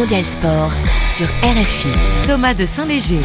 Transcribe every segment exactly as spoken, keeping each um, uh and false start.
Mondial Sport sur R F I. Thomas de Saint-Léger.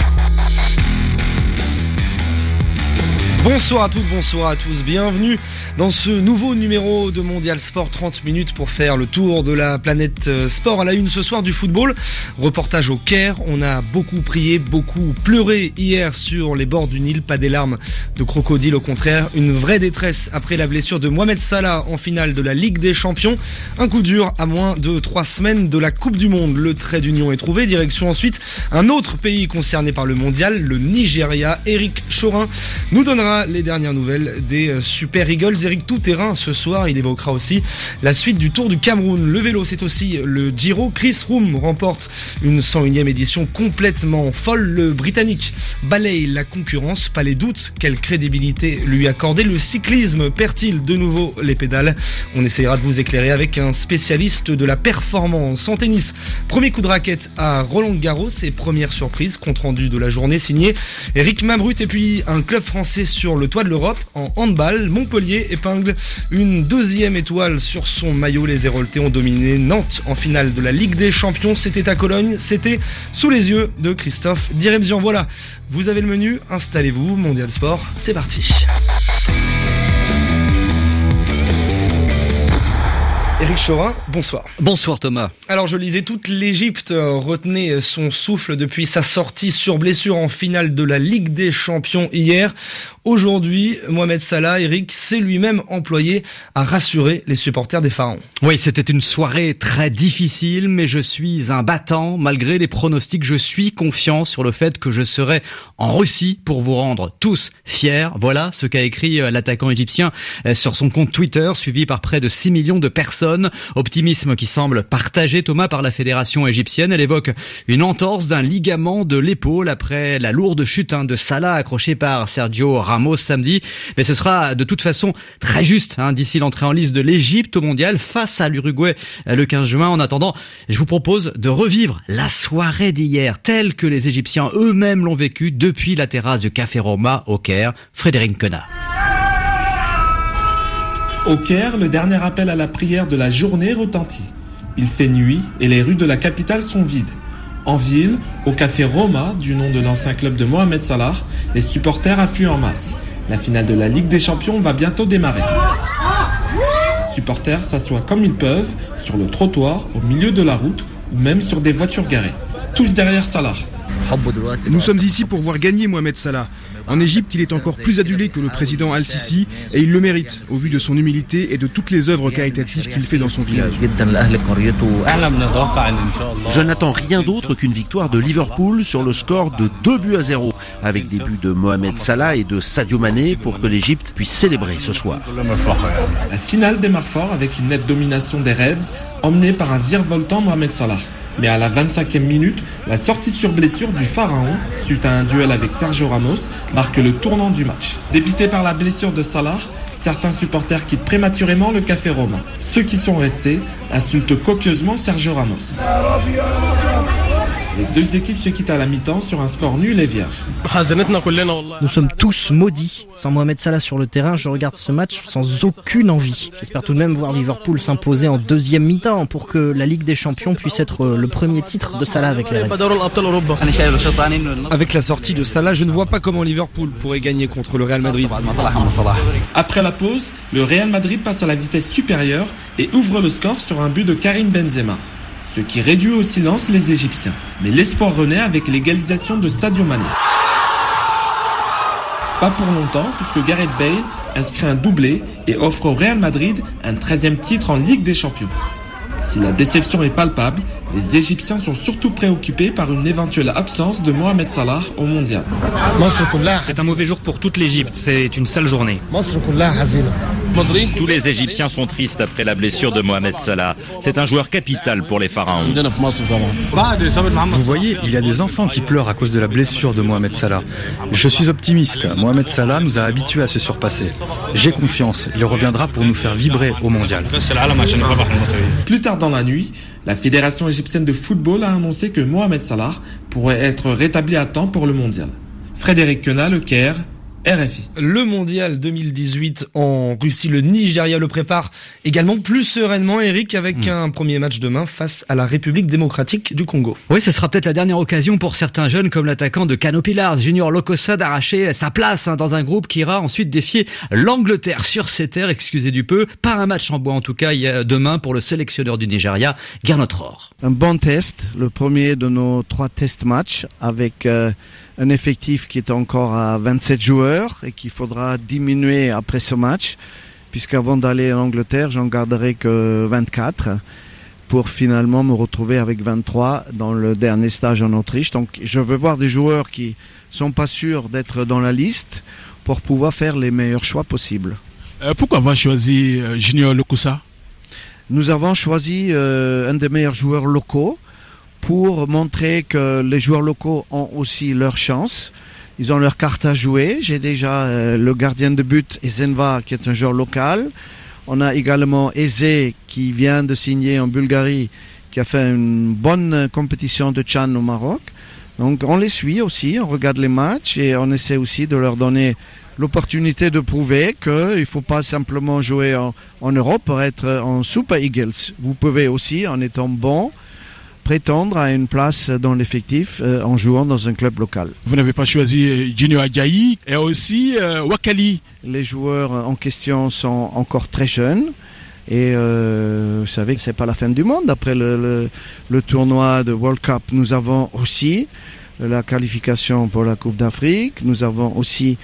Bonsoir à toutes, bonsoir à tous, bienvenue dans ce nouveau numéro de Mondial Sport, trente minutes pour faire le tour de la planète sport. À la une ce soir du football, reportage au Caire, on a beaucoup prié, beaucoup pleuré hier sur les bords du Nil, pas des larmes de crocodile, au contraire, une vraie détresse après la blessure de Mohamed Salah en finale de la Ligue des Champions. Un coup dur à moins de trois semaines de la Coupe du Monde, le trait d'union est trouvé, direction ensuite un autre pays concerné par le mondial, le Nigeria. Éric Chorin nous donnera les dernières nouvelles des Super Eagles. Éric tout-terrain ce soir, il évoquera aussi la suite du Tour du Cameroun. Le vélo, c'est aussi le Giro. Chris Froome remporte une cent unième édition complètement folle. Le Britannique balaye la concurrence, pas les doutes, quelle crédibilité lui accorder. Le cyclisme perd-il de nouveau les pédales? On essayera de vous éclairer avec un spécialiste de la performance. En tennis, premier coup de raquette à Roland-Garros et première surprise, compte rendu de la journée signé Eric Mambrut. Et puis un club français sur le toit de l'Europe en handball. Montpellier épingle une deuxième étoile sur son maillot. Les Héroltais ont dominé Nantes en finale de la Ligue des Champions. C'était à Cologne, c'était sous les yeux de Christophe Diremzian. Voilà, vous avez le menu, installez-vous. Mondial Sport, c'est parti. Éric Chorin, bonsoir. Bonsoir Thomas. Alors je lisais, toute l'Égypte retenait son souffle depuis sa sortie sur blessure en finale de la Ligue des Champions hier. Aujourd'hui, Mohamed Salah, Éric, s'est lui-même employé à rassurer les supporters des Pharaons. Oui, c'était une soirée très difficile, mais je suis un battant. Malgré les pronostics, je suis confiant sur le fait que je serai en Russie pour vous rendre tous fiers. Voilà ce qu'a écrit l'attaquant égyptien sur son compte Twitter, suivi par près de six millions de personnes. Optimisme qui semble partagé, Thomas, par la fédération égyptienne. Elle évoque une entorse d'un ligament de l'épaule après la lourde chute hein, de Salah accroché par Sergio Ramos samedi. Mais ce sera de toute façon très juste hein, d'ici l'entrée en lice de l'Égypte au mondial face à l'Uruguay le quinze juin. En attendant, je vous propose de revivre la soirée d'hier telle que les Égyptiens eux-mêmes l'ont vécue depuis la terrasse du Café Roma au Caire. Frédéric Quenat. Au Caire, le dernier appel à la prière de la journée retentit. Il fait nuit et les rues de la capitale sont vides. En ville, au Café Roma, du nom de l'ancien club de Mohamed Salah, les supporters affluent en masse. La finale de la Ligue des Champions va bientôt démarrer. Les supporters s'assoient comme ils peuvent, sur le trottoir, au milieu de la route, ou même sur des voitures garées. Tous derrière Salah. Nous sommes ici pour voir gagner Mohamed Salah. En Égypte, il est encore plus adulé que le président Al-Sisi et il le mérite au vu de son humilité et de toutes les œuvres caritatives qu'il fait dans son village. Je n'attends rien d'autre qu'une victoire de Liverpool sur le score de deux buts à zéro, avec des buts de Mohamed Salah et de Sadio Mané pour que l'Égypte puisse célébrer ce soir. La finale démarre fort avec une nette domination des Reds, emmenée par un virevoltant Mohamed Salah. Mais à la vingt-cinquième minute, la sortie sur blessure du Pharaon, suite à un duel avec Sergio Ramos, marque le tournant du match. Dépité par la blessure de Salah, certains supporters quittent prématurément le Café Roma. Ceux qui sont restés insultent copieusement Sergio Ramos. Les deux équipes se quittent à la mi-temps sur un score nul et vierge. Nous sommes tous maudits. Sans Mohamed Salah sur le terrain, je regarde ce match sans aucune envie. J'espère tout de même voir Liverpool s'imposer en deuxième mi-temps pour que la Ligue des Champions puisse être le premier titre de Salah avec les Reds. Avec la sortie de Salah, je ne vois pas comment Liverpool pourrait gagner contre le Real Madrid. Après la pause, le Real Madrid passe à la vitesse supérieure et ouvre le score sur un but de Karim Benzema, ce qui réduit au silence les Égyptiens. Mais l'espoir renaît avec l'égalisation de Sadio Mané. Pas pour longtemps, puisque Gareth Bale inscrit un doublé et offre au Real Madrid un treizième titre en Ligue des Champions. Si la déception est palpable, les Égyptiens sont surtout préoccupés par une éventuelle absence de Mohamed Salah au mondial. C'est un mauvais jour pour toute l'Égypte, c'est une sale journée. Tous les Égyptiens sont tristes après la blessure de Mohamed Salah. C'est un joueur capital pour les Pharaons. Vous voyez, il y a des enfants qui pleurent à cause de la blessure de Mohamed Salah. Je suis optimiste. Mohamed Salah nous a habitués à se surpasser. J'ai confiance. Il reviendra pour nous faire vibrer au mondial. Plus tard dans la nuit, la Fédération égyptienne de football a annoncé que Mohamed Salah pourrait être rétabli à temps pour le mondial. Frédéric Quenat, Le Caire, R F I. Le mondial deux mille dix-huit en Russie, le Nigeria le prépare également plus sereinement, Eric, avec mmh. un premier match demain face à la République démocratique du Congo. Oui, ce sera peut-être la dernière occasion pour certains jeunes comme l'attaquant de Kano Pillars, Junior Lokosa, d'arracher sa place hein, dans un groupe qui ira ensuite défier l'Angleterre sur ses terres, excusez du peu. Pas un match en bois en tout cas il y a demain pour le sélectionneur du Nigeria, Gernot Rohr. Un bon test, le premier de nos trois test matchs avec euh, un effectif qui est encore à vingt-sept joueurs et qu'il faudra diminuer après ce match, puisqu'avant d'aller en Angleterre, j'en garderai que vingt-quatre pour finalement me retrouver avec vingt-trois dans le dernier stage en Autriche. Donc je veux voir des joueurs qui sont pas sûrs d'être dans la liste pour pouvoir faire les meilleurs choix possibles. Euh, pourquoi avoir choisi euh, Junior Lokosa ? Nous avons choisi euh, un des meilleurs joueurs locaux pour montrer que les joueurs locaux ont aussi leur chance. Ils ont leur carte à jouer. J'ai déjà euh, le gardien de but, Ezenva, qui est un joueur local. On a également Eze, qui vient de signer en Bulgarie, qui a fait une bonne compétition de Chan au Maroc. Donc on les suit aussi, on regarde les matchs et on essaie aussi de leur donner l'opportunité de prouver qu'il ne faut pas simplement jouer en, en Europe pour être en Super Eagles. Vous pouvez aussi, en étant bon, prétendre à une place dans l'effectif euh, en jouant dans un club local. Vous n'avez pas choisi Junior Ajayi et aussi euh, Wakali. Les joueurs en question sont encore très jeunes et euh, vous savez que c'est pas la fin du monde. Après le, le, le tournoi de World Cup, nous avons aussi la qualification pour la Coupe d'Afrique. Nous avons aussi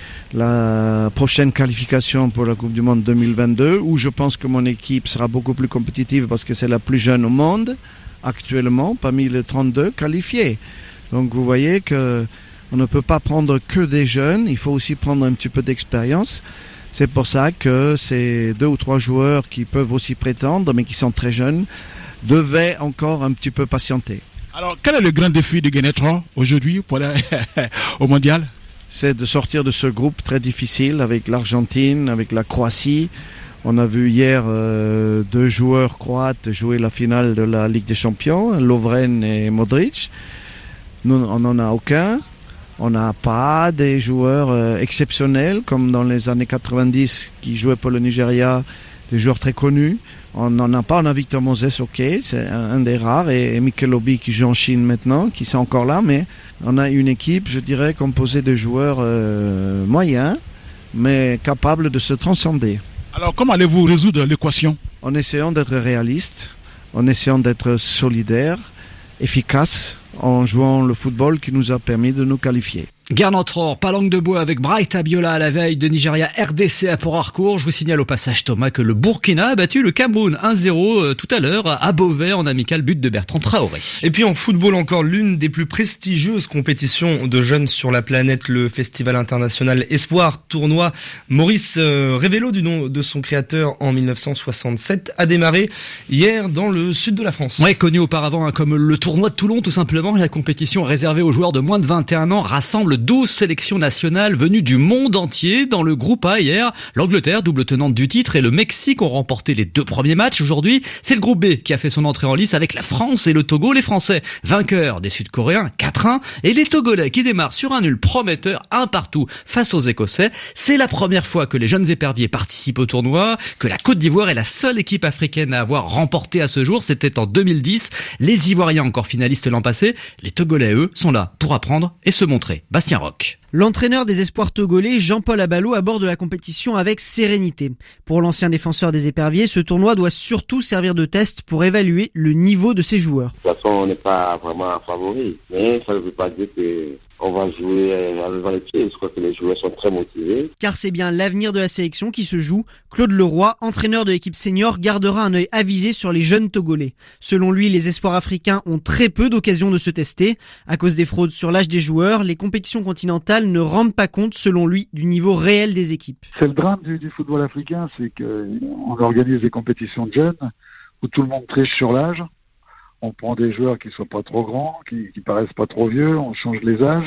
la prochaine qualification pour la Coupe du Monde deux mille vingt-deux, où je pense que mon équipe sera beaucoup plus compétitive parce que c'est la plus jeune au monde actuellement, parmi les trente-deux qualifiés. Donc vous voyez que on ne peut pas prendre que des jeunes, il faut aussi prendre un petit peu d'expérience. C'est pour ça que ces deux ou trois joueurs qui peuvent aussi prétendre, mais qui sont très jeunes, devaient encore un petit peu patienter. Alors, quel est le grand défi de Gernot Rohr aujourd'hui pour aller au mondial ? C'est de sortir de ce groupe très difficile avec l'Argentine, avec la Croatie. On a vu hier euh, deux joueurs croates jouer la finale de la Ligue des Champions, Lovren et Modric. Nous, on n'en a aucun. On n'a pas des joueurs euh, exceptionnels comme dans les années quatre-vingt-dix qui jouaient pour le Nigeria, des joueurs très connus. On n'en a pas, on a Victor Moses, ok, c'est un, un des rares, et, et Mikel Obi qui joue en Chine maintenant, qui sont encore là, mais on a une équipe, je dirais, composée de joueurs euh, moyens, mais capables de se transcender. Alors comment allez-vous résoudre l'équation ? En essayant d'être réaliste, en essayant d'être solidaire, efficace, en jouant le football qui nous a permis de nous qualifier. Gernot Rohr, pas langue de bois avec Bright Abiola à la veille de Nigeria R D C à Port-Harcourt. Je vous signale au passage, Thomas, que le Burkina a battu le Cameroun un zéro euh, tout à l'heure à Beauvais en amical, but de Bertrand Traoré. Et puis en football, encore l'une des plus prestigieuses compétitions de jeunes sur la planète, le Festival international Espoir Tournoi. Maurice euh, Révélo, du nom de son créateur en mille neuf cent soixante-sept, a démarré hier dans le sud de la France. Ouais, connu auparavant hein, comme le tournoi de Toulon tout simplement. La compétition réservée aux joueurs de moins de vingt et un ans rassemble douze sélections nationales venues du monde entier. Dans le groupe A hier, l'Angleterre, double tenante du titre, et le Mexique ont remporté les deux premiers matchs. Aujourd'hui, c'est le groupe B qui a fait son entrée en lice avec la France et le Togo. Les Français, vainqueurs des Sud-Coréens, quatre un, et les Togolais qui démarrent sur un nul prometteur, un partout face aux Écossais. C'est la première fois que les jeunes éperviers participent au tournoi, que la Côte d'Ivoire est la seule équipe africaine à avoir remporté à ce jour. C'était en deux mille dix. Les Ivoiriens, encore finalistes l'an passé. Les Togolais, eux, sont là pour apprendre et se montrer. Bastien Roch. L'entraîneur des espoirs togolais, Jean-Paul Abalo, aborde la compétition avec sérénité. Pour l'ancien défenseur des éperviers, ce tournoi doit surtout servir de test pour évaluer le niveau de ses joueurs. De toute façon, on n'est pas vraiment favori, mais ça ne veut pas dire que on va jouer avec les pieds. Je crois que les joueurs sont très motivés. Car c'est bien l'avenir de la sélection qui se joue. Claude Leroy, entraîneur de l'équipe senior, gardera un œil avisé sur les jeunes Togolais. Selon lui, les espoirs africains ont très peu d'occasions de se tester. À cause des fraudes sur l'âge des joueurs, les compétitions continentales ne rendent pas compte, selon lui, du niveau réel des équipes. C'est le drame du, du football africain, c'est qu'on organise des compétitions de jeunes où tout le monde triche sur l'âge. On prend des joueurs qui soient pas trop grands, qui, qui paraissent pas trop vieux, on change les âges.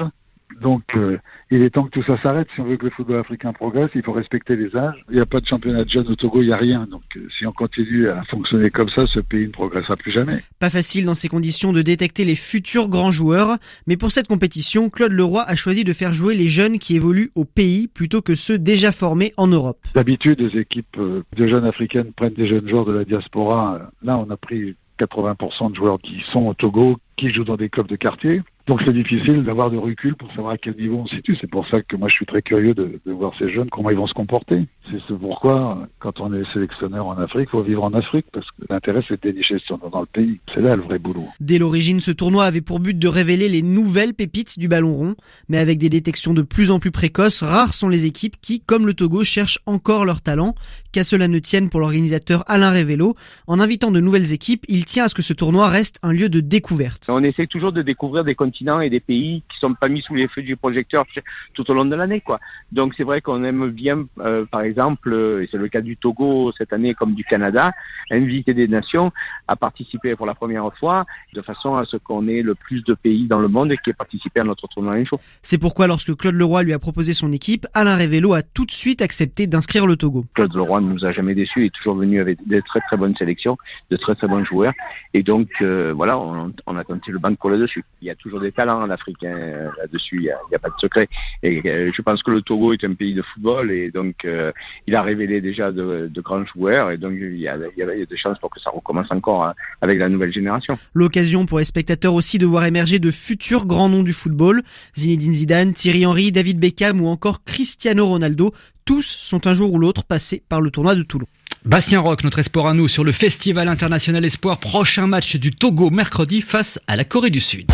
Donc, euh, il est temps que tout ça s'arrête. Si on veut que le football africain progresse, il faut respecter les âges. Il n'y a pas de championnat de jeunes au Togo, il n'y a rien. Donc, euh, si on continue à fonctionner comme ça, ce pays ne progressera plus jamais. Pas facile dans ces conditions de détecter les futurs grands joueurs. Mais pour cette compétition, Claude Leroy a choisi de faire jouer les jeunes qui évoluent au pays plutôt que ceux déjà formés en Europe. D'habitude, les équipes de jeunes africaines prennent des jeunes joueurs de la diaspora. Là, on a pris quatre-vingts pour cent de joueurs qui sont au Togo, qui jouent dans des clubs de quartier. Donc c'est difficile d'avoir de recul pour savoir à quel niveau on se situe. C'est pour ça que moi je suis très curieux de, de voir ces jeunes, comment ils vont se comporter. C'est ce pourquoi, quand on est sélectionneur en Afrique, il faut vivre en Afrique, parce que l'intérêt c'est de dénicher dans le pays. C'est là le vrai boulot. Dès l'origine, ce tournoi avait pour but de révéler les nouvelles pépites du ballon rond. Mais avec des détections de plus en plus précoces, rares sont les équipes qui, comme le Togo, cherchent encore leur talent. Qu'à cela ne tienne pour l'organisateur Alain Révélo, en invitant de nouvelles équipes, il tient à ce que ce tournoi reste un lieu de découverte. On essaie toujours de découvrir des continents et des pays qui sont pas mis sous les feux du projecteur tout au long de l'année, quoi. Donc c'est vrai qu'on aime bien, euh, par exemple, et c'est le cas du Togo cette année comme du Canada, inviter des nations à participer pour la première fois, de façon à ce qu'on ait le plus de pays dans le monde qui aient participé à notre tournoi un jour. C'est pourquoi lorsque Claude Leroy lui a proposé son équipe, Alain Révélo a tout de suite accepté d'inscrire le Togo. Claude Leroy ne nous a jamais déçus, il est toujours venu avec des très très bonnes sélections, de très très bons joueurs, et donc euh, voilà, on, on a tenté le banco là-dessus. Il y a toujours des talents en Afrique, hein, là-dessus, il n'y a, a pas de secret. Et euh, je pense que le Togo est un pays de football, et donc euh, il a révélé déjà de, de grands joueurs, et donc il y a, il y a des chances pour que ça recommence encore hein, avec la nouvelle génération. L'occasion pour les spectateurs aussi de voir émerger de futurs grands noms du football. Zinedine Zidane, Thierry Henry, David Beckham ou encore Cristiano Ronaldo. Tous sont un jour ou l'autre passés par le tournoi de Toulon. Bastien Roch, notre espoir à nous sur le Festival International Espoir. Prochain match du Togo mercredi face à la Corée du Sud.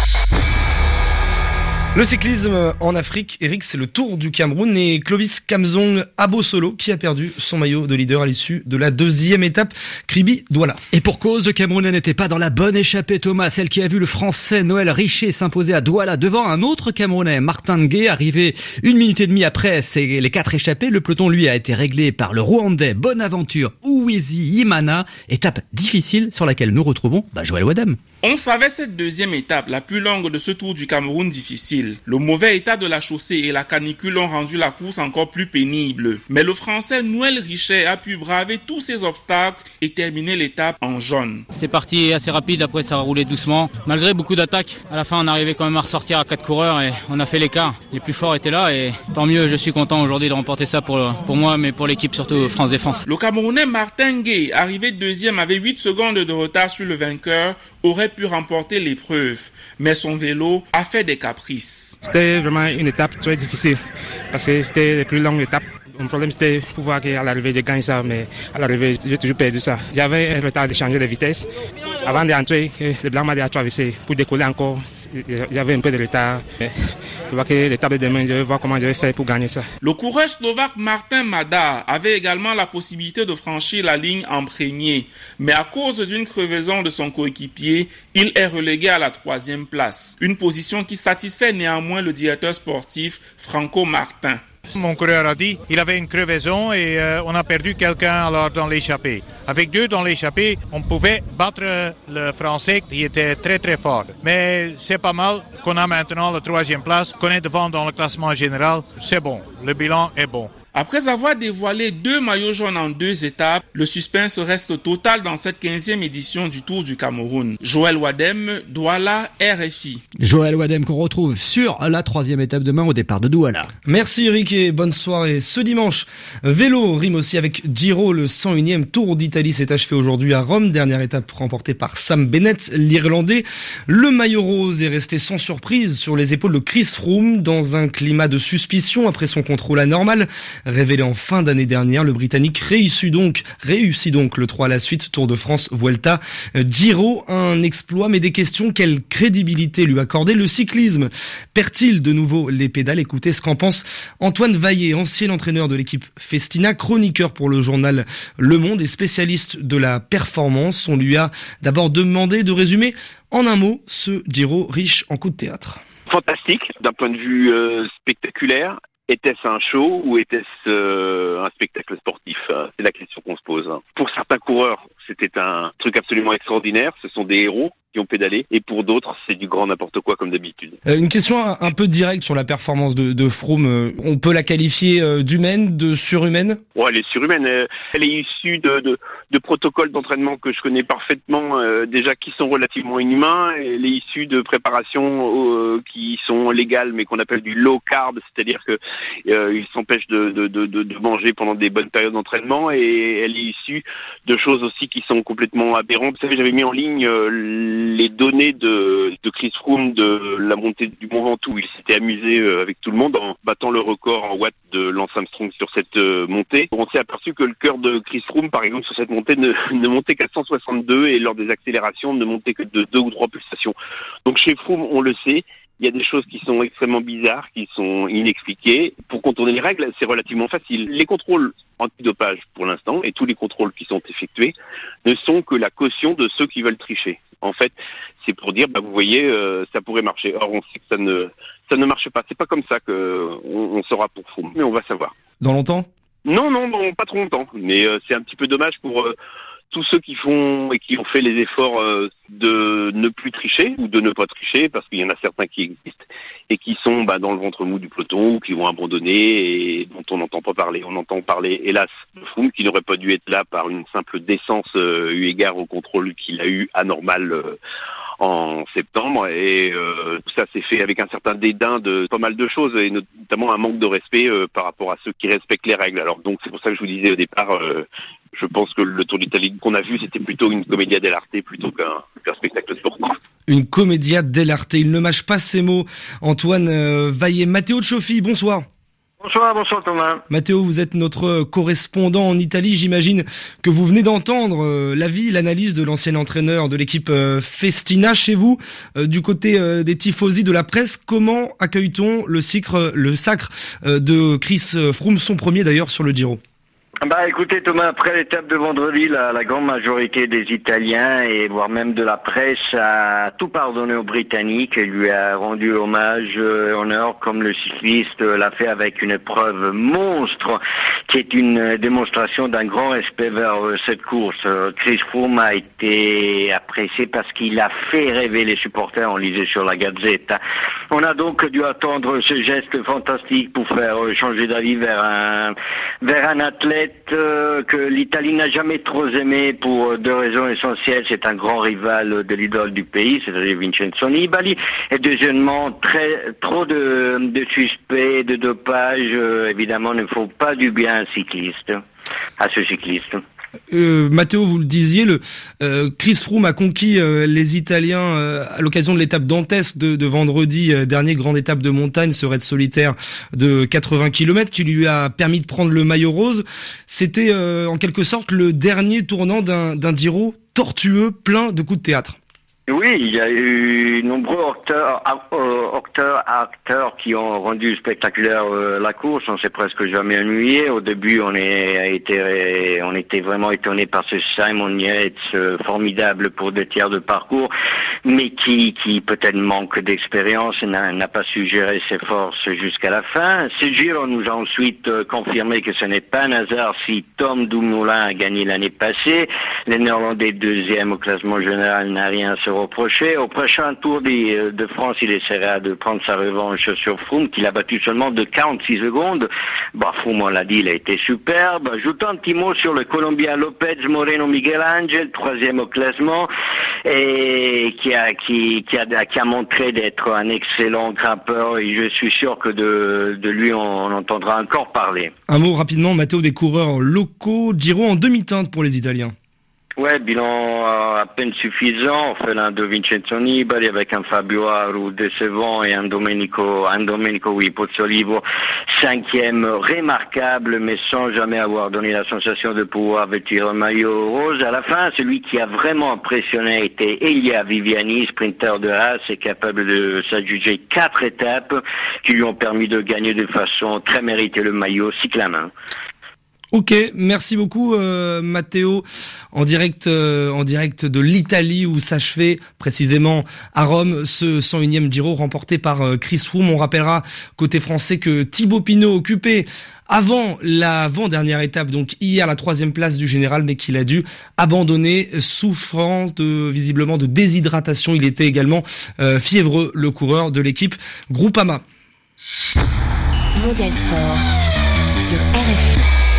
Le cyclisme en Afrique, Eric, c'est le Tour du Cameroun et Clovis Kamzong Abosolo qui a perdu son maillot de leader à l'issue de la deuxième étape, Kribi Douala. Et pour cause, le Camerounais n'était pas dans la bonne échappée, Thomas, celle qui a vu le Français Noël Richer s'imposer à Douala devant un autre Camerounais, Martin Ngué, arrivé une minute et demie après c'est les quatre échappés. Le peloton, lui, a été réglé par le Rwandais Bonaventure Uwezi Imana. Étape difficile sur laquelle nous retrouvons bah, Joël Wadem. On savait cette deuxième étape, la plus longue de ce Tour du Cameroun, difficile. Le mauvais état de la chaussée et la canicule ont rendu la course encore plus pénible. Mais le Français Noël Richer a pu braver tous ces obstacles et terminer l'étape en jaune. C'est parti assez rapide, après ça a roulé doucement. Malgré beaucoup d'attaques, à la fin on arrivait quand même à ressortir à quatre coureurs et on a fait l'écart. Les plus forts étaient là et tant mieux, je suis content aujourd'hui de remporter ça pour, pour moi, mais pour l'équipe surtout France Défense. Le Camerounais Martin Ngué, arrivé deuxième, avait huit secondes de retard sur le vainqueur, aurait pu remporter l'épreuve, mais son vélo a fait des caprices. C'était vraiment une étape très difficile parce que c'était la plus longue étape. Mon problème c'était de pouvoir qu'à l'arrivée je gagne ça, mais à l'arrivée j'ai toujours perdu ça. J'avais un retard de changer de vitesse. Avant d'entrer, le blanc m'a traversé pour décoller encore. J'avais un peu de retard. Je vois que l'étape de demain, je vais voir comment je vais faire pour gagner ça. Le coureur slovaque Martin Mada avait également la possibilité de franchir la ligne en premier, mais à cause d'une crevaison de son coéquipier, il est relégué à la troisième place. Une position qui satisfait néanmoins le directeur sportif Franco Martin. Mon coureur a dit qu'il avait une crevaison et euh, on a perdu quelqu'un alors dans l'échappée. Avec deux dans l'échappée, on pouvait battre le Français qui était très très fort. Mais c'est pas mal qu'on a maintenant la troisième place, qu'on est devant dans le classement général. C'est bon, le bilan est bon. Après avoir dévoilé deux maillots jaunes en deux étapes, le suspense reste total dans cette quinzième édition du Tour du Cameroun. Joël Wadem, Douala, R F I. Joël Wadem qu'on retrouve sur la troisième étape demain au départ de Douala. Merci Eric et bonne soirée. Ce dimanche, vélo rime aussi avec Giro, le cent unième Tour d'Italie s'est achevé aujourd'hui à Rome. Dernière étape remportée par Sam Bennett, l'Irlandais. Le maillot rose est resté sans surprise sur les épaules de Chris Froome dans un climat de suspicion après son contrôle anormal. Révélé en fin d'année dernière, le Britannique réussit donc, réussit donc le trois à la suite, Tour de France, Vuelta, Giro, un exploit, mais des questions, quelle crédibilité lui accorder le cyclisme? Perd-il de nouveau les pédales? Écoutez ce qu'en pense Antoine Vaillé, ancien entraîneur de l'équipe Festina, chroniqueur pour le journal Le Monde et spécialiste de la performance. On lui a d'abord demandé de résumer en un mot ce Giro riche en coups de théâtre. Fantastique, d'un point de vue euh, spectaculaire. Était-ce un show ou était-ce euh, un spectacle sportif? C'est la question qu'on se pose. Pour certains coureurs, c'était un truc absolument extraordinaire. Ce sont des héros. qui ont pédalé. Et pour d'autres, c'est du grand n'importe quoi comme d'habitude. Euh, une question un, un peu directe sur la performance de, de Froome. Euh, on peut la qualifier euh, d'humaine, de surhumaine? Ouais, elle est surhumaine. Euh, elle est issue de, de, de protocoles d'entraînement que je connais parfaitement, euh, déjà qui sont relativement inhumains. Elle est issue de préparations euh, qui sont légales, mais qu'on appelle du low carb, c'est-à-dire que euh, ils s'empêchent de, de, de, de manger pendant des bonnes périodes d'entraînement. Et elle est issue de choses aussi qui sont complètement aberrantes. Vous savez, j'avais mis en ligne euh, les données de, de Chris Froome de la montée du Mont Ventoux. Il s'était amusé euh, avec tout le monde en battant le record en watts de Lance Armstrong sur cette euh, montée. On s'est aperçu que le cœur de Chris Froome, par exemple, sur cette montée ne, ne montait qu'à cent soixante-deux et lors des accélérations ne montait que de deux ou trois pulsations. Donc chez Froome, on le sait, il y a des choses qui sont extrêmement bizarres, qui sont inexpliquées. Pour contourner les règles, c'est relativement facile. Les contrôles antidopage pour l'instant, et tous les contrôles qui sont effectués, ne sont que la caution de ceux qui veulent tricher. En fait, c'est pour dire, bah, vous voyez, euh, ça pourrait marcher. Or, on sait que ça ne, ça ne marche pas. C'est pas comme ça que on, on saura pour Froome, mais on va savoir. Dans longtemps ? Non, non, non, pas trop longtemps. Mais euh, c'est un petit peu dommage pour euh, tous ceux qui font et qui ont fait les efforts euh, de ne plus tricher ou de ne pas tricher, parce qu'il y en a certains qui existent et qui sont bah, dans le ventre mou du peloton ou qui vont abandonner et dont on n'entend pas parler. On entend parler, hélas, de Froome qui n'aurait pas dû être là par une simple décence euh, eu égard au contrôle qu'il a eu anormal euh, en septembre, et euh, tout ça s'est fait avec un certain dédain de pas mal de choses, et notamment un manque de respect euh, par rapport à ceux qui respectent les règles. Alors donc c'est pour ça que je vous disais au départ, euh, je pense que le Tour d'Italie qu'on a vu, c'était plutôt une commedia dell'arte plutôt qu'un, qu'un spectacle sportif. Une commedia dell'arte, il ne mâche pas ses mots. Antoine euh, Vaillet, Matteo Cioffi, bonsoir. Bonsoir, bonsoir Thomas. Matteo, vous êtes notre correspondant en Italie. J'imagine que vous venez d'entendre euh, l'avis, l'analyse de l'ancien entraîneur de l'équipe euh, Festina chez vous. Euh, du côté euh, des tifosi de la presse, comment accueille-t-on le, sacre, le sacre euh, de Chris Froome, son premier d'ailleurs sur le Giro? Bah écoutez Thomas, après l'étape de vendredi, la, la grande majorité des Italiens et voire même de la presse a tout pardonné aux Britanniques et lui a rendu hommage, euh, honneur, comme le cycliste l'a fait avec une épreuve monstre qui est une démonstration d'un grand respect vers euh, cette course. Euh, Chris Froome a été apprécié parce qu'il a fait rêver les supporters, on lisait sur la Gazzetta. On a donc dû attendre ce geste fantastique pour faire euh, changer d'avis vers un, vers un athlète Euh, que l'Italie n'a jamais trop aimé pour deux raisons essentielles. C'est un grand rival de l'idole du pays, c'est-à-dire Vincenzo Nibali, et deuxièmement, très, trop de, de suspects, de dopage, euh, évidemment, ne faut pas du bien à un cycliste, à ce cycliste. Euh, Matteo, vous le disiez, le euh, Chris Froome a conquis euh, les Italiens euh, à l'occasion de l'étape dantesque de, de vendredi euh, dernier, grande étape de montagne, ce raid solitaire de quatre-vingts kilomètres qui lui a permis de prendre le maillot rose. C'était euh, en quelque sorte le dernier tournant d'un, d'un Giro tortueux, plein de coups de théâtre. Oui, il y a eu nombreux acteurs, acteurs, acteurs qui ont rendu spectaculaire euh, la course. On s'est presque jamais ennuyé. Au début, on est été, on était vraiment étonné par ce Simon Yates euh, formidable pour deux tiers de parcours, mais qui, qui peut-être manque d'expérience et n'a, n'a pas su gérer ses forces jusqu'à la fin. Ce Giro nous a ensuite euh, confirmé que ce n'est pas un hasard si Tom Dumoulin a gagné l'année passée. Le Néerlandais deuxième au classement général n'a rien à se reproché. Au prochain Tour de, de France, il essaiera de prendre sa revanche sur Froome, qu'il a battu seulement de quarante-six secondes. Bah, Froome, on l'a dit, il a été superbe. Ajoutant un petit mot sur le Colombien Lopez Moreno Miguel Angel, troisième au classement, et qui a, qui, qui a, qui a montré d'être un excellent grimpeur, et je suis sûr que de, de lui, on, on entendra encore parler. Un mot rapidement, Matteo, des coureurs locaux. Giro en demi-teinte pour les Italiens. Ouais, bilan euh, à peine suffisant. On fait l'un de Vincenzo Nibali avec un Fabio Aru décevant et un Domenico, un Domenico, oui, Pozzolivo, cinquième remarquable, mais sans jamais avoir donné la sensation de pouvoir vêtir un maillot rose. À la fin, celui qui a vraiment impressionné était Elia Viviani, sprinter de race et capable de s'adjuger quatre étapes qui lui ont permis de gagner de façon très méritée le maillot cyclamen. Ok, merci beaucoup euh, Matteo, en direct euh, en direct de l'Italie où s'achevait précisément à Rome ce cent unième Giro remporté par euh, Chris Froome. On rappellera côté français que Thibaut Pinot occupait avant l'avant-dernière étape, donc hier la troisième place du général, mais qu'il a dû abandonner souffrant de visiblement de déshydratation. Il était également euh, fiévreux, le coureur de l'équipe Groupama. Mondial Sport sur R F I.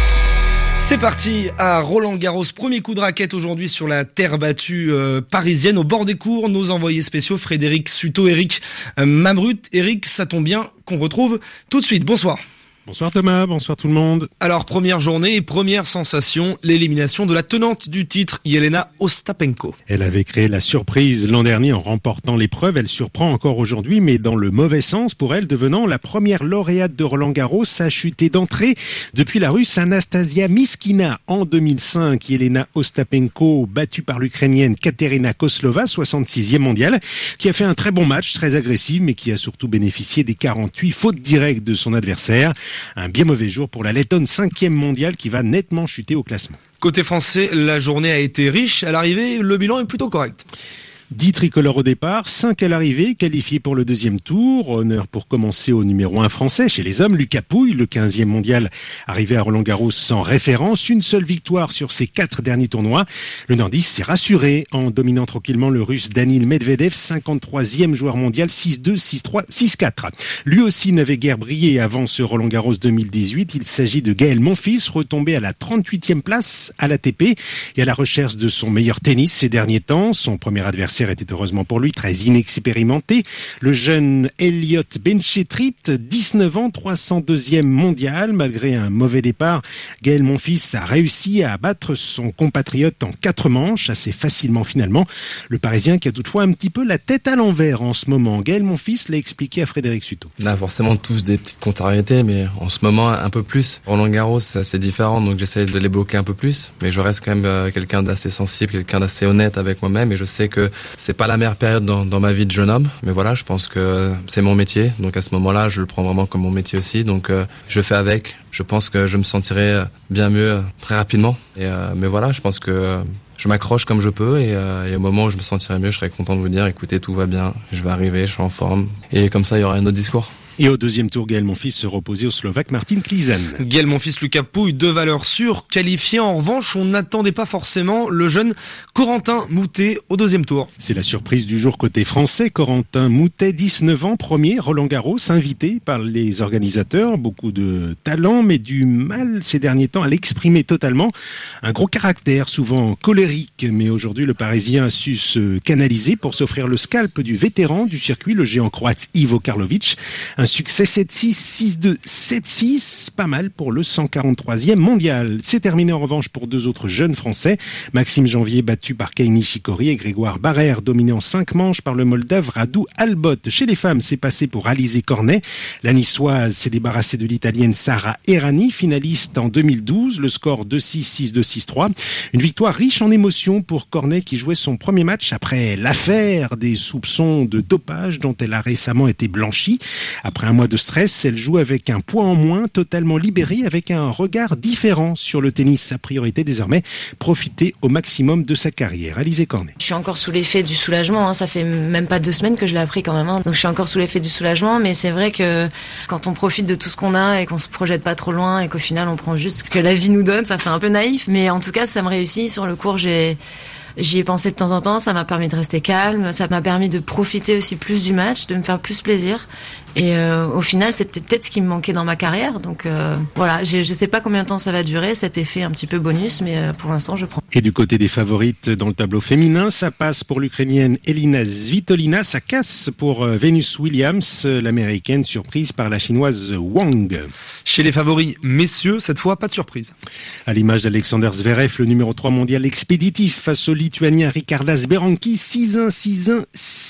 C'est parti à Roland-Garros, premier coup de raquette aujourd'hui sur la terre battue euh, parisienne. Au bord des cours, nos envoyés spéciaux Frédéric Suto, Eric euh, Mamrut. Eric, ça tombe bien qu'on retrouve tout de suite. Bonsoir. Bonsoir Thomas, bonsoir tout le monde. Alors première journée et première sensation, l'élimination de la tenante du titre, Jelena Ostapenko. Elle avait créé la surprise l'an dernier en remportant l'épreuve, elle surprend encore aujourd'hui mais dans le mauvais sens pour elle, devenant la première lauréate de Roland-Garros, a chuté d'entrée depuis la Russe Anastasia Miskina en deux mille cinq. Jelena Ostapenko, battue par l'Ukrainienne Katerina Koslova, soixante-sixième mondiale, qui a fait un très bon match, très agressif mais qui a surtout bénéficié des quarante-huit fautes directes de son adversaire. Un bien mauvais jour pour la Lettonne, cinquième mondiale, qui va nettement chuter au classement. Côté français, la journée a été riche. À l'arrivée, le bilan est plutôt correct. dix tricolores au départ, cinq à l'arrivée, qualifiés pour le deuxième tour. Honneur pour commencer au numéro un français chez les hommes, Lucas Pouille, le quinzième mondial, arrivé à Roland-Garros sans référence. Une seule victoire sur ses quatre derniers tournois. Le nordiste s'est rassuré en dominant tranquillement le russe Danil Medvedev, cinquante-troisième joueur mondial, six deux, six trois, six quatre. Lui aussi n'avait guère brillé avant ce Roland-Garros deux mille dix-huit. Il s'agit de Gaël Monfils, retombé à la trente-huitième place à l'A T P et à la recherche de son meilleur tennis ces derniers temps. Son premier adversaire était heureusement pour lui très inexpérimenté. Le jeune Elliot Benchetrit, dix-neuf ans, trois cent deuxième mondial. Malgré un mauvais départ, Gaël Monfils a réussi à battre son compatriote en quatre manches, assez facilement finalement. Le Parisien qui a toutefois un petit peu la tête à l'envers en ce moment. Gaël Monfils l'a expliqué à Frédéric Suto. On a forcément tous des petites contrariétés, mais en ce moment un peu plus. Roland-Garros, c'est différent, donc j'essaie de les bloquer un peu plus. Mais je reste quand même quelqu'un d'assez sensible, quelqu'un d'assez honnête avec moi-même, et je sais que c'est pas la meilleure période dans, dans ma vie de jeune homme, mais voilà, je pense que c'est mon métier, donc à ce moment-là, je le prends vraiment comme mon métier aussi, donc euh, je fais avec. Je pense que je me sentirai bien mieux très rapidement, et, euh, mais voilà, je pense que je m'accroche comme je peux, et, euh, et au moment où je me sentirai mieux, je serai content de vous dire, écoutez, tout va bien, je vais arriver, je suis en forme, et comme ça, il y aura un autre discours. Et au deuxième tour, Gaël Monfils se reposait au Slovaque Martin Klizan. Gaël Monfils, Lucas Pouille, deux valeurs sûres, qualifiées. En revanche, on n'attendait pas forcément le jeune Corentin Moutet au deuxième tour. C'est la surprise du jour côté français. Corentin Moutet, dix-neuf ans, premier Roland-Garros, invité par les organisateurs. Beaucoup de talent, mais du mal ces derniers temps à l'exprimer totalement. Un gros caractère, souvent colérique, mais aujourd'hui le Parisien a su se canaliser pour s'offrir le scalp du vétéran du circuit, le géant croate Ivo Karlovic. Un succès sept six, six deux, sept six, pas mal pour le cent quarante-troisième mondial. C'est terminé en revanche pour deux autres jeunes Français. Maxime Janvier battu par Kei Nishikori et Grégoire Barrère dominé en cinq manches par le Moldave Radu Albot. Chez les femmes, c'est passé pour Alizé Cornet. La Niçoise s'est débarrassée de l'Italienne Sara Errani, finaliste en deux mille douze. Le score deux six, six deux, six trois. Une victoire riche en émotions pour Cornet qui jouait son premier match après l'affaire des soupçons de dopage dont elle a récemment été blanchie. Après un mois de stress, elle joue avec un poids en moins, totalement libérée, avec un regard différent sur le tennis. Sa priorité désormais, profiter au maximum de sa carrière. Alizé Cornet. Je suis encore sous l'effet du soulagement, hein. Ça fait même pas deux semaines que je l'ai appris quand même, hein. Donc je suis encore sous l'effet du soulagement, mais c'est vrai que quand on profite de tout ce qu'on a et qu'on se projette pas trop loin et qu'au final on prend juste ce que la vie nous donne, ça fait un peu naïf, mais en tout cas ça me réussit. Sur le cours, j'ai J'y ai pensé de temps en temps, ça m'a permis de rester calme, ça m'a permis de profiter aussi plus du match, de me faire plus plaisir. Et euh, au final, c'était peut-être ce qui me manquait dans ma carrière. Donc euh, voilà, je ne sais pas combien de temps ça va durer, cet effet un petit peu bonus, mais euh, pour l'instant, je prends. Et du côté des favorites dans le tableau féminin, ça passe pour l'Ukrainienne Elina Svitolina, ça casse pour euh, Venus Williams, l'Américaine surprise par la Chinoise Wang. Chez les favoris messieurs, cette fois, pas de surprise. À l'image d'Alexander Zverev, le numéro trois mondial expéditif face au Lituanien Ricardas Berankis, six un, six un,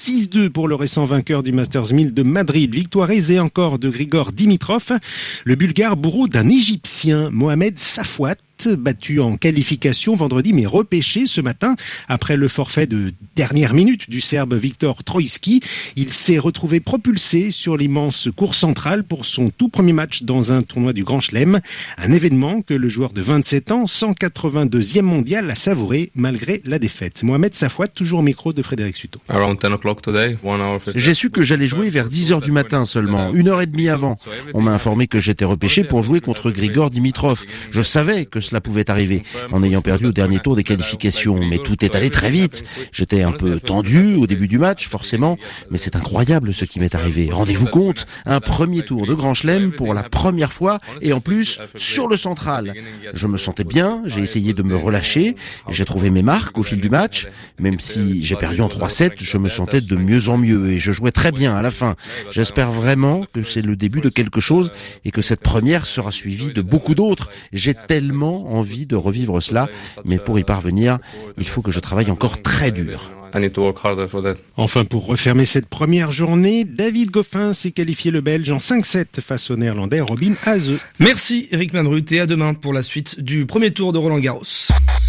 six deux pour le récent vainqueur du Masters mille de Madrid. Victoire aisée encore de Grigor Dimitrov, le Bulgare bourreau d'un Égyptien, Mohamed Safwat, battu en qualification vendredi mais repêché ce matin après le forfait de dernière minute du Serbe Viktor Trojski. Il s'est retrouvé propulsé sur l'immense cour centrale pour son tout premier match dans un tournoi du Grand Chelem, un événement que le joueur de vingt-sept ans, cent quatre-vingt-deuxième mondial, a savouré malgré la défaite. Mohamed Safwat, toujours au micro de Frédéric Suto. J'ai su que j'allais jouer vers dix heures du matin seulement, une heure et demie avant. On m'a informé que j'étais repêché pour jouer contre Grigor Dimitrov. Je savais que cela pouvait arriver, en ayant perdu au dernier tour des qualifications, mais tout est allé très vite. J'étais un peu tendu au début du match, forcément, mais c'est incroyable ce qui m'est arrivé. Rendez-vous compte, un premier tour de Grand Chelem pour la première fois, et en plus, sur le central. Je me sentais bien, j'ai essayé de me relâcher, j'ai trouvé mes marques au fil du match. Même si j'ai perdu en trois sept, je me sentais de mieux en mieux, et je jouais très bien à la fin. J'espère vraiment que c'est le début de quelque chose, et que cette première sera suivie de beaucoup d'autres. J'ai tellement envie de revivre cela, mais pour y parvenir, il faut que je travaille encore très dur. Enfin, pour refermer cette première journée, David Goffin s'est qualifié le Belge en cinq sept face au Néerlandais Robin Haase. Merci Eric Manrut et à demain pour la suite du premier tour de Roland Garros.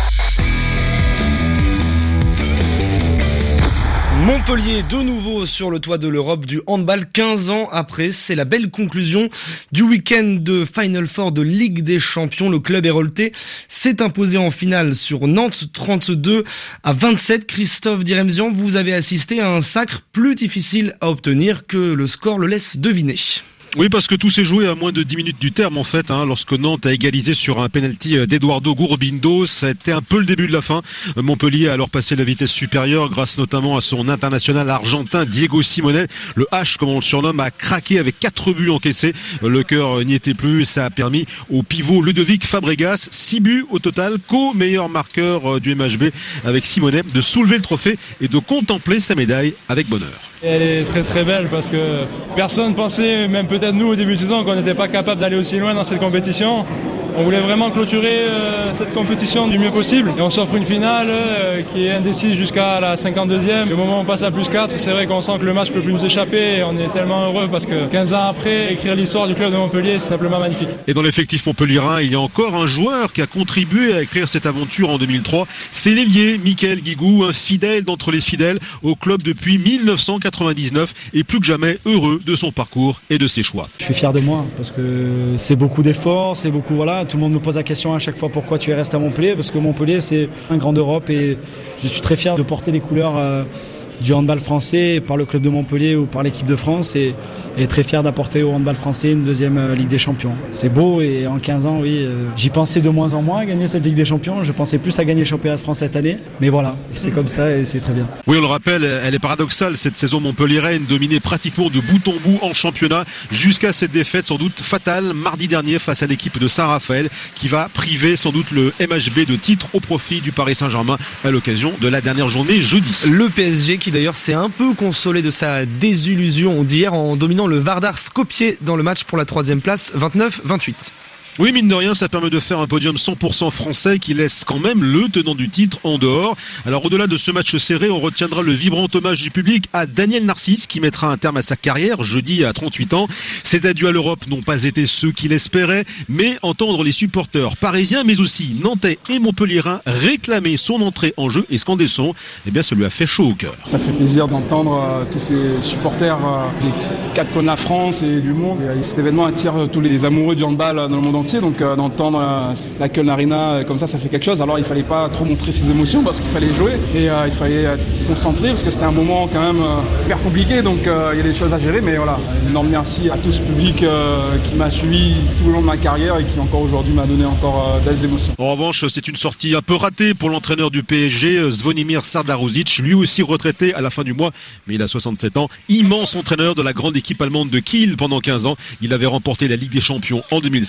Montpellier, de nouveau sur le toit de l'Europe du handball, quinze ans après. C'est la belle conclusion du week-end de Final Four de Ligue des Champions. Le club héroltais s'est imposé en finale sur Nantes, trente-deux à vingt-sept. Christophe Diremzian, vous avez assisté à un sacre plus difficile à obtenir que le score le laisse deviner. Oui, parce que tout s'est joué à moins de dix minutes du terme en fait, hein, lorsque Nantes a égalisé sur un penalty d'Eduardo Gurbindo. Ça a été un peu le début de la fin. Montpellier a alors passé la vitesse supérieure grâce notamment à son international argentin Diego Simonel. Le H, comme on le surnomme, a craqué avec quatre buts encaissés. Le cœur n'y était plus. Ça a permis au pivot Ludovic Fabregas, six buts au total, co-meilleur marqueur du M H B avec Simonel, de soulever le trophée et de contempler sa médaille avec bonheur. Elle est très très belle parce que personne pensait, même peut-être nous au début de saison, qu'on n'était pas capable d'aller aussi loin dans cette compétition. On voulait vraiment clôturer euh, cette compétition du mieux possible. Et on s'offre une finale euh, qui est indécise jusqu'à la cinquante-deuxième. Au moment où on passe à plus quatre, c'est vrai qu'on sent que le match peut plus nous échapper. Et on est tellement heureux parce que quinze ans après, écrire l'histoire du club de Montpellier, c'est simplement magnifique. Et dans l'effectif montpelliérain, il y a encore un joueur qui a contribué à écrire cette aventure en deux mille trois. C'est l'ailier Mickaël Guigou, un fidèle d'entre les fidèles au club depuis mille neuf cent quatre-vingt-dix-neuf et plus que jamais heureux de son parcours et de ses choix. Je suis fier de moi parce que c'est beaucoup d'efforts, c'est beaucoup, voilà. Tout le monde nous pose la question à chaque fois pourquoi tu es resté à Montpellier, parce que Montpellier c'est un grand d'Europe et je suis très fier de porter les couleurs euh, du handball français par le club de Montpellier ou par l'équipe de France et, et très fier d'apporter au handball français une deuxième euh, Ligue des Champions. C'est beau et en quinze ans, oui, euh, j'y pensais de moins en moins à gagner cette Ligue des Champions. Je pensais plus à gagner le championnat de France cette année, mais voilà, c'est comme ça et c'est très bien. Oui, on le rappelle, elle est paradoxale cette saison montpelliéraine, dominée pratiquement de bout en bout en championnat jusqu'à cette défaite sans doute fatale mardi dernier face à l'équipe de Saint-Raphaël qui va priver sans doute le M H B de titre au profit du Paris Saint-Germain à l'occasion de la dernière journée jeudi. Le P S G qui d'ailleurs s'est un peu consolé de sa désillusion d'hier en dominant le Vardar Skopje dans le match pour la troisième place, vingt-neuf vingt-huit. Oui, mine de rien, ça permet de faire un podium cent pour cent français qui laisse quand même le tenant du titre en dehors. Alors au-delà de ce match serré, on retiendra le vibrant hommage du public à Daniel Narcisse qui mettra un terme à sa carrière jeudi à trente-huit ans. Ses adieux à l'Europe n'ont pas été ceux qu'il espérait, mais entendre les supporters parisiens mais aussi nantais et montpelliérains réclamer son entrée en jeu et scander son, eh bien ça lui a fait chaud au cœur. Ça fait plaisir d'entendre euh, tous ces supporters euh, des quatre coins de la France et du monde. Et cet événement attire tous les amoureux du handball dans le monde entier. Donc euh, d'entendre euh, la Köln Arena euh, comme ça, ça fait quelque chose. Alors il fallait pas trop montrer ses émotions parce qu'il fallait jouer et euh, il fallait être concentré parce que c'était un moment quand même euh, hyper compliqué. Donc euh, il y a des choses à gérer, mais voilà. Un énorme merci à tout ce public euh, qui m'a suivi tout le long de ma carrière et qui encore aujourd'hui m'a donné encore euh, des émotions. En revanche, c'est une sortie un peu ratée pour l'entraîneur du P S G, Zvonimir Sardarovic, lui aussi retraité à la fin du mois, mais il a soixante-sept ans. Immense entraîneur de la grande équipe allemande de Kiel pendant quinze ans. Il avait remporté la Ligue des Champions en deux mille sept et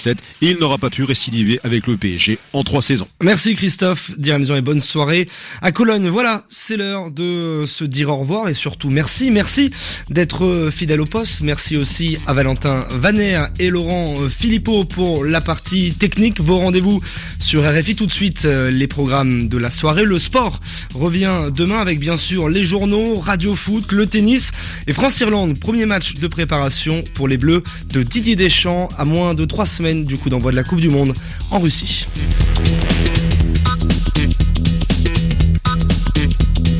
et il n'aura pas pu récidiver avec le P S G en trois saisons. Merci Christophe, dire à la maison et bonne soirée à Cologne. Voilà, c'est l'heure de se dire au revoir et surtout merci, merci d'être fidèle au poste. Merci aussi à Valentin Vaner et Laurent Philippot pour la partie technique. Vos rendez-vous sur R F I tout de suite, les programmes de la soirée. Le sport revient demain avec bien sûr les journaux, Radio Foot, le tennis et France-Irlande. Premier match de préparation pour les Bleus de Didier Deschamps à moins de trois semaines du coup d'envoi de la Coupe du Monde en Russie.